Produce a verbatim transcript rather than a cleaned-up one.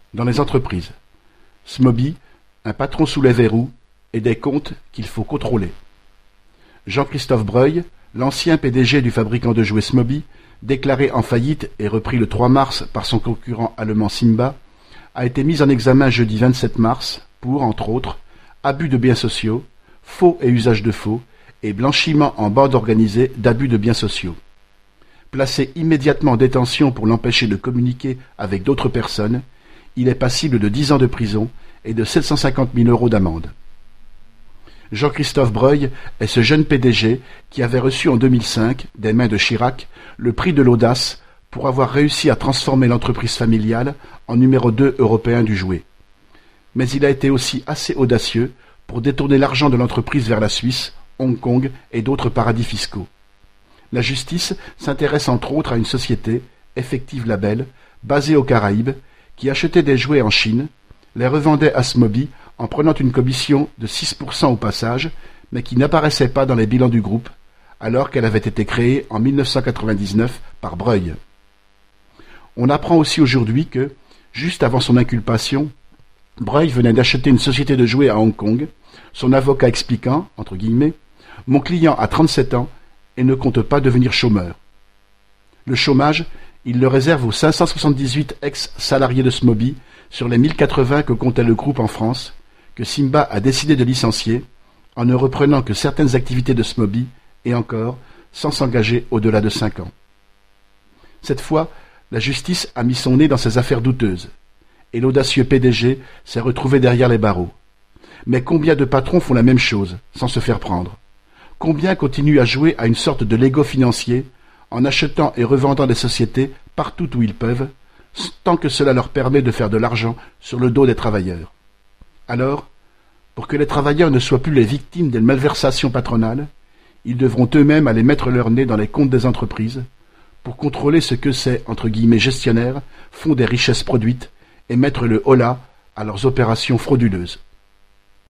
dans les entreprises. Smoby, un patron sous les verrous, et des comptes qu'il faut contrôler. Jean-Christophe Breuil, l'ancien P D G du fabricant de jouets Smoby, déclaré en faillite et repris le trois mars par son concurrent allemand Simba, a été mis en examen jeudi vingt-sept mars pour, entre autres, abus de biens sociaux, faux et usage de faux, et blanchiment en bande organisée d'abus de biens sociaux. Placé immédiatement en détention pour l'empêcher de communiquer avec d'autres personnes, il est passible de dix ans de prison et de sept cent cinquante mille euros d'amende. Jean-Christophe Breuil est ce jeune P D G qui avait reçu en deux mille cinq, des mains de Chirac, le prix de l'audace pour avoir réussi à transformer l'entreprise familiale en numéro deux européen du jouet. Mais il a été aussi assez audacieux pour détourner l'argent de l'entreprise vers la Suisse, Hong Kong et d'autres paradis fiscaux. La justice s'intéresse entre autres à une société, Effective Label, basée aux Caraïbes, qui achetait des jouets en Chine, les revendait à Smoby en prenant une commission de six pour cent au passage, mais qui n'apparaissait pas dans les bilans du groupe, alors qu'elle avait été créée en mille neuf cent quatre-vingt-dix-neuf par Breuil. On apprend aussi aujourd'hui que, juste avant son inculpation, Breuil venait d'acheter une société de jouets à Hong Kong, son avocat expliquant, entre guillemets, « Mon client a trente-sept ans et ne compte pas devenir chômeur. » Le chômage, il le réserve aux cinq cent soixante-dix-huit ex-salariés de Smoby sur les mille quatre-vingts que comptait le groupe en France, que Simba a décidé de licencier, en ne reprenant que certaines activités de Smoby, et encore, sans s'engager au-delà de cinq ans. Cette fois, la justice a mis son nez dans ces affaires douteuses, et l'audacieux P D G s'est retrouvé derrière les barreaux. Mais combien de patrons font la même chose, sans se faire prendre? Combien continuent à jouer à une sorte de Lego financier, en achetant et revendant des sociétés partout où ils peuvent, tant que cela leur permet de faire de l'argent sur le dos des travailleurs? Alors, pour que les travailleurs ne soient plus les victimes des malversations patronales, ils devront eux-mêmes aller mettre leur nez dans les comptes des entreprises pour contrôler ce que ces, entre guillemets, gestionnaires font des richesses produites et mettre le holà à leurs opérations frauduleuses.